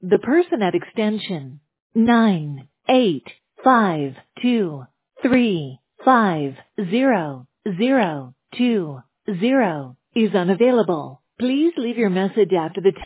The person at extension 985235020 is unavailable. Please leave your message after the tone.